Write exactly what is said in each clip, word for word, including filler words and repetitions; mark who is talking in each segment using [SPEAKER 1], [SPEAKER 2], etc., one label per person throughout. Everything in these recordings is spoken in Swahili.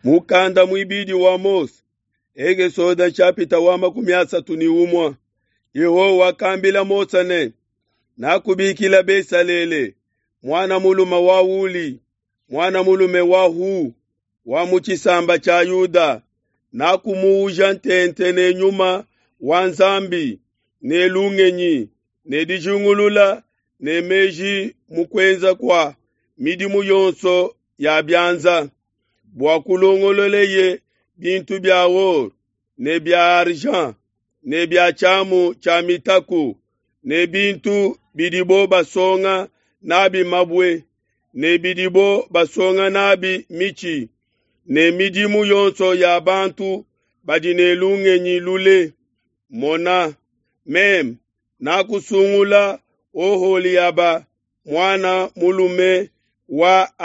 [SPEAKER 1] mukanda mwibidi wa Mose ege soda chapita wa makumi asatu ni umwa. Yehowa akambila Mose ne nakubikila Besalele mwana muluma wa Uli mwana mulume wa Hu wa muchisamba cha Yuda nakumuuja ntente ne nyuma wa nzambi ne lungenyi ne dijungulula ne meji mukwenza kwa midimu yonso ya byanza bwakulongololeye bintu bya wor ne bya argent ne bya chamu cha mitaku ne bintu bidibo basonga nabi mabwe ne bidibo basonga nabi michi ne midimu yonso ya bantu badine lungenyi lule mona mem nakusungula Oholiaba mwana mulume wa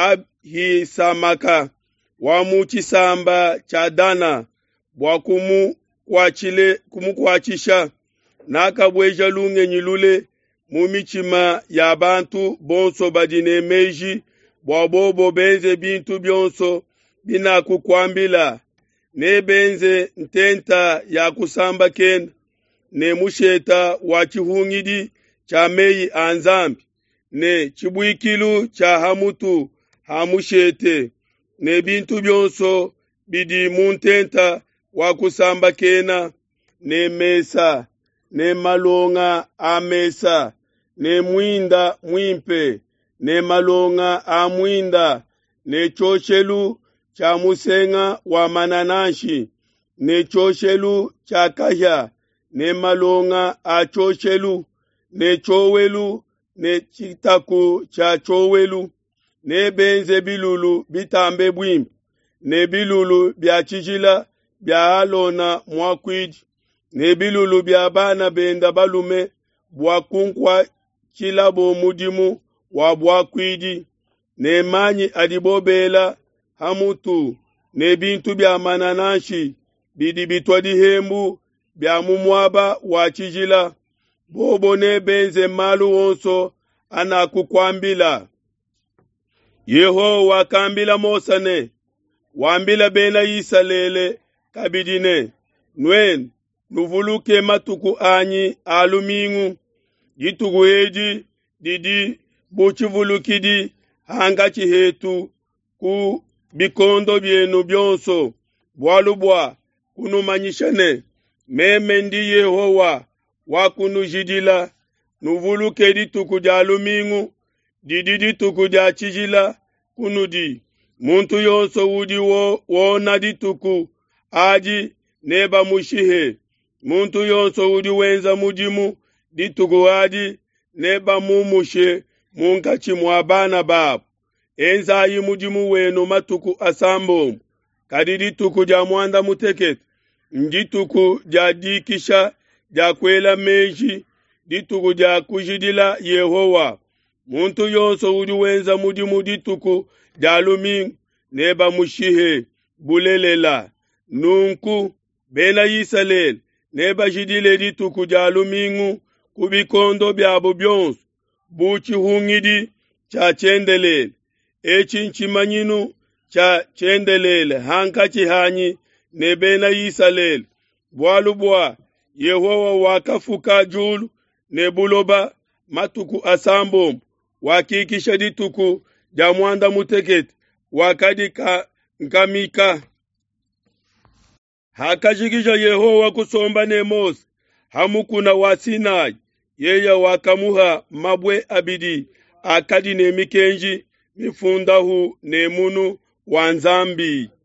[SPEAKER 1] Ahisamaka wa muchisamba cha Dana bwakumu kwachile kumukwachisha nakabweja lungenyi lule mumichima ya bantu bonso badine meji bwabobo benze bintu byonso bina kukwambila ne benze ntenta ya kusamba ken ne musheta wa chihungidi cha meyi anzambi ne chibwikilu cha hamutu hamushete ne bintu byonso bidi muntenta wa kusamba kena ne mesa ne malonga amesa ne mwinda mwimpe ne malonga amwinda ne chochelu cha musenga wa mananashi ne chochelu cha kahya ne malonga a chochelu ne chowelu ne chitaku cha chowelu ne benze bilulu bitambe bwimbi ne bilulu bya chijila bya alona mwakwiji ne bilulu bya bana benda balume bwakunkwa chilabo mudimu wa bwakwiji ne manyi adibobela hamutu ne bintu bya mananashi bidi bitwadi hembu bya mumwaba wa chijila bobo ne benze malu wonso anakukwambila. Yehowa akambila Mose ne wambila bena Yisalele kabidine nwen nuvuluke matuku anyi alumingu jitugu eji didi buchivulukidi hanga chihetu ku bikondo byenu byonso bwalubwa kunumanyishane meme ndi Yehowa wakunujidila nuvuluke dituku ja alumingu didi dituku ja chijila kunudi muntu yonso wudi wo wona dituku aji neba mushihe muntu yonso wudi wenza mudimu dituku aji neba mumushe munkachi mwabana babu enza ayi mudimu wenu matuku asambo kadi dituku ja mwanda muteketi njituku ja dikisha ja kwela meji dituku ja kujidila Yehowa muntu yonso wudi wenza mudimu dituku jalumi neba mushihe bulelela nunku bena Yisalele neba jidile dituku jalumingu kubikondo byabo byonso buchi hungidi cha chendelele echi nchimanyinu cha chendelele hankachi hanyi nebena Yisalele bwalubwa Yehowa wakafuka julu nebuloba matuku asambo wakikisha dituku jamwanda muteketi wakadika nkamika hakajigija Yehowa kusomba ne Mose hamukuna wa Sinai yeya wakamuha mabwe abidi akadi ne mikenji mifundahu ne munu wanzambi.